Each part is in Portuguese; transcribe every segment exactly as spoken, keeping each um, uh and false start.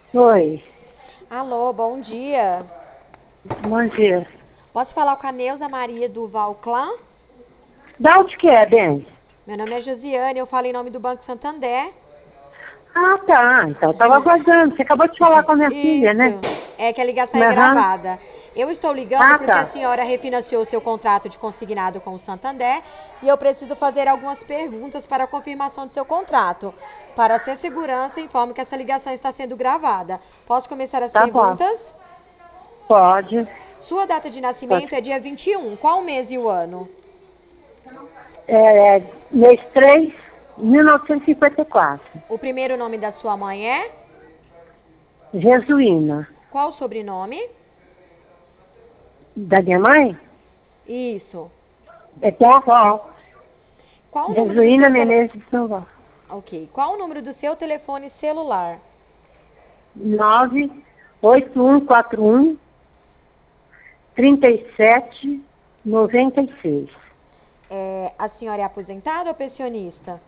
Oi, Alô, bom dia. bom dia. Posso falar com a Neuza Maria do Valclã? Da onde que é, bem? Meu nome é Josiane, eu falo em nome do Banco Santander. Ah, tá. Então, eu tava aguardando. Você acabou de falar com a minha filha, Isso, né? é que a ligação é Aham. gravada. Eu estou ligando Ah, porque a tá. senhora refinanciou seu contrato de consignado com o Santander e eu preciso fazer algumas perguntas para a confirmação do seu contrato. Para ser segurança, informo que essa ligação está sendo gravada. Posso começar as Tá bom. perguntas? Pode. Sua data de nascimento Pode. é dia vinte e um. Qual o mês e o ano? É, é, mês três, mil novecentos e cinquenta e quatro. O primeiro nome da sua mãe é? Jesuína. Qual o sobrenome? Da minha mãe? Isso. É Teoró. Qual o número do Jesuína seu tele... Menezes de São Paulo. Ok. Qual o número do seu telefone celular? nove oito um quatro um três sete nove seis. É, a senhora é aposentada ou pensionista?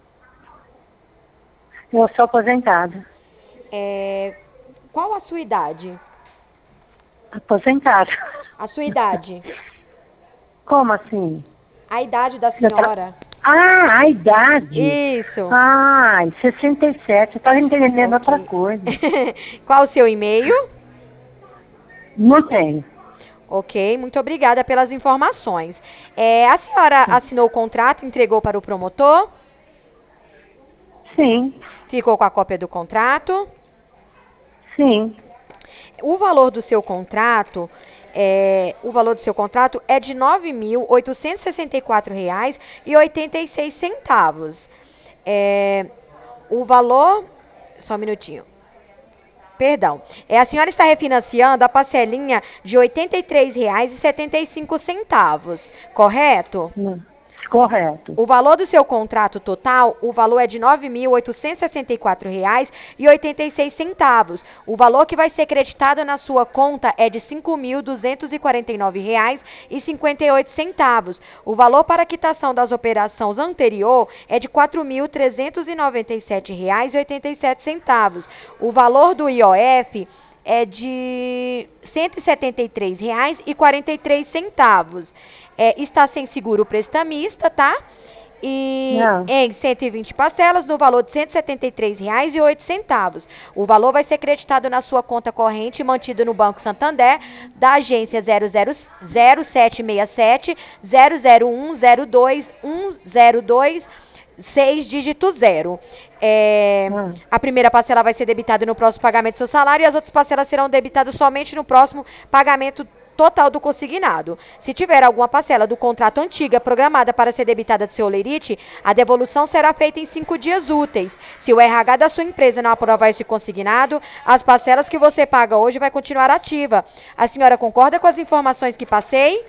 Eu sou aposentada. É, qual a sua idade? Aposentada. A sua idade? Como assim? A idade da Eu tra- senhora? Ah, a idade. Isso. Ah, sessenta e sete. Eu estava entendendo outra Ok. coisa. Qual o seu e-mail? Não tenho. Ok, muito obrigada pelas informações. É, a senhora assinou o contrato, entregou para o promotor? Sim, Ficou com a cópia do contrato? sim. O valor do seu contrato, é, o valor do seu contrato é de nove mil oitocentos e sessenta e quatro reais e oitenta e seis centavos. É, o valor, só um minutinho. Perdão. É, a senhora está refinanciando a parcelinha de oitenta e três reais e setenta e cinco centavos, correto? Não. Correto. O valor do seu contrato total, o valor é de nove mil oitocentos e sessenta e quatro reais e oitenta e seis centavos. O valor que vai ser creditado na sua conta é de cinco mil duzentos e quarenta e nove reais e cinquenta e oito centavos. O valor para a quitação das operações anterior é de quatro mil trezentos e noventa e sete reais e oitenta e sete centavos. O valor do I O F é de cento e setenta e três reais e quarenta e três centavos. É, está sem seguro prestamista, tá? E Não. em cento e vinte parcelas no valor de cento e setenta e três reais e oito centavos. O valor vai ser creditado na sua conta corrente mantida no Banco Santander da agência zero zero zero sete seis sete zero zero um zero dois um zero dois seis dígito zero. É, Ah. a primeira parcela vai ser debitada no próximo pagamento do seu salário e as outras parcelas serão debitadas somente no próximo pagamento total do consignado. Se tiver alguma parcela do contrato antiga programada para ser debitada do seu holerite, a devolução será feita em cinco dias úteis. Se o R H da sua empresa não aprovar esse consignado, as parcelas que você paga hoje vai continuar ativa. A senhora concorda com as informações que passei?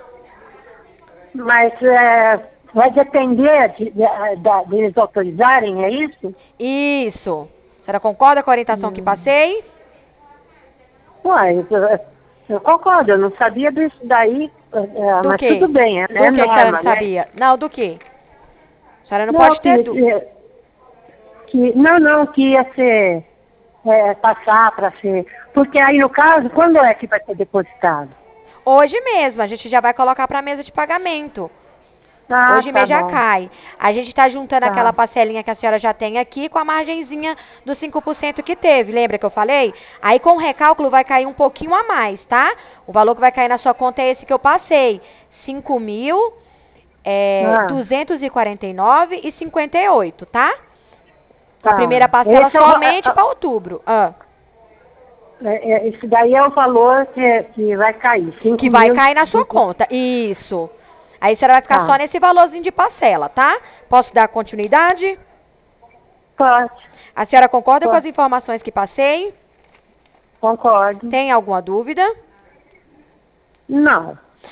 Mas é, vai depender de, de, da- de eles autorizarem, é isso? Isso. A senhora concorda com a orientação que Hum. passei? Uai, eu, eu concordo, eu não sabia disso daí, é, é, Do mas quê? tudo bem, é, é Do que que a senhora não norma, né? sabia? Não, do quê? A senhora não Não, pode ter que, dúvida. que, que- não, não, que ia ser, é, passar para ser, porque aí no caso, quando é que vai ser depositado? Hoje mesmo, a gente já vai colocar para a mesa de pagamento. Ah, Hoje tá mesmo já bom, cai. A gente está juntando aquela tá, parcelinha que a senhora já tem aqui com a margenzinha dos cinco por cento que teve. Lembra que eu falei? Aí com o recálculo vai cair um pouquinho a mais, tá? O valor que vai cair na sua conta é esse que eu passei. cinco mil ah, duzentos e quarenta e nove e cinquenta e oito, tá? A primeira tá. parcela Esse é o, va- somente para outubro. Ah, é, é, esse daí é o valor que, que vai cair, que cinco vai mil, cair na sua conta. Isso. Aí a senhora vai ficar só tá, nesse valorzinho de parcela, tá? Posso dar continuidade? pode, A senhora concorda com as pode, informações que passei? concordo. Tem alguma dúvida? Não,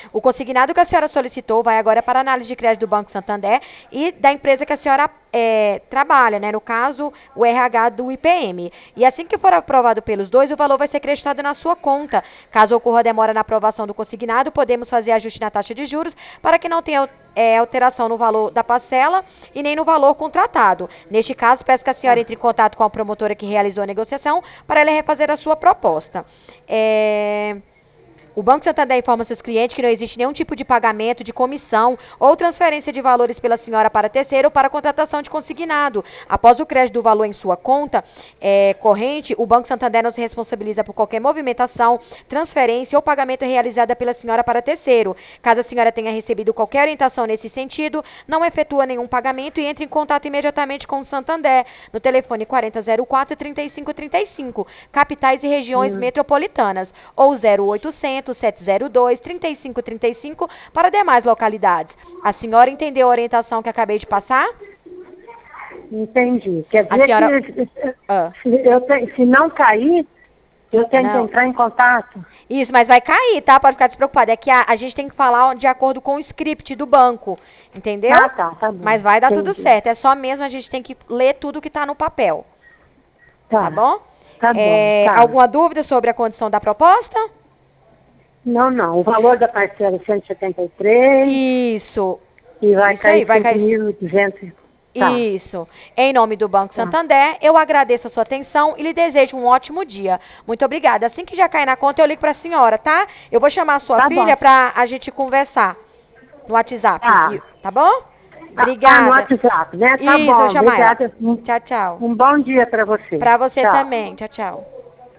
O consignado que a senhora solicitou vai agora para a análise de crédito do Banco Santander e da empresa que a senhora é, trabalha, né? No caso, o R H do I P M. E assim que for aprovado pelos dois, o valor vai ser creditado na sua conta. Caso ocorra demora na aprovação do consignado, podemos fazer ajuste na taxa de juros para que não tenha é, alteração no valor da parcela e nem no valor contratado. Neste caso, peço que a senhora entre em contato com a promotora que realizou a negociação para ela refazer a sua proposta. É... O Banco Santander informa seus clientes que não existe nenhum tipo de pagamento de comissão ou transferência de valores pela senhora para terceiro ou para contratação de consignado. Após o crédito do valor em sua conta é, corrente, o Banco Santander não se responsabiliza por qualquer movimentação, transferência ou pagamento realizada pela senhora para terceiro. Caso a senhora tenha recebido qualquer orientação nesse sentido, não efetua nenhum pagamento e entre em contato imediatamente com o Santander no telefone quarenta zero quatro, trinta e cinco trinta e cinco, capitais e regiões Hum. metropolitanas, ou zero oitocentos, sete zero dois, trinta e cinco trinta e cinco para demais localidades. A senhora entendeu a orientação que acabei de passar? Entendi. Quer A dizer senhora- que Ah. se, eu te- se não cair, eu tenho Não. que entrar em contato. Isso, mas vai cair, tá? Pode ficar despreocupado. É que a, a gente tem que falar de acordo com o script do banco, entendeu? Ah, tá, tá bom. Mas vai dar tudo Entendi. certo. É só mesmo a gente tem que ler tudo que tá no papel, Tá, tá bom? Tá bom, É, tá. Alguma dúvida sobre a condição da proposta? Não, não. O valor da parcela é cento e setenta e três Isso, e vai Isso aí, cair vai cinco cair- mil e duzentos. Tá. isso. Em nome do Banco Tá. Santander, eu agradeço a sua atenção e lhe desejo um ótimo dia. Muito obrigada. Assim que já cair na conta, eu ligo pra senhora, tá? Eu vou chamar a sua Tá filha bom. pra a gente conversar no WhatsApp, Tá. tá bom? Ah, Obrigada. no WhatsApp, né? Tá Isso, bom, eu chamar ela. obrigada. Um, Tchau, tchau. um bom dia para você. Pra você Tchau. também. Tchau, tchau.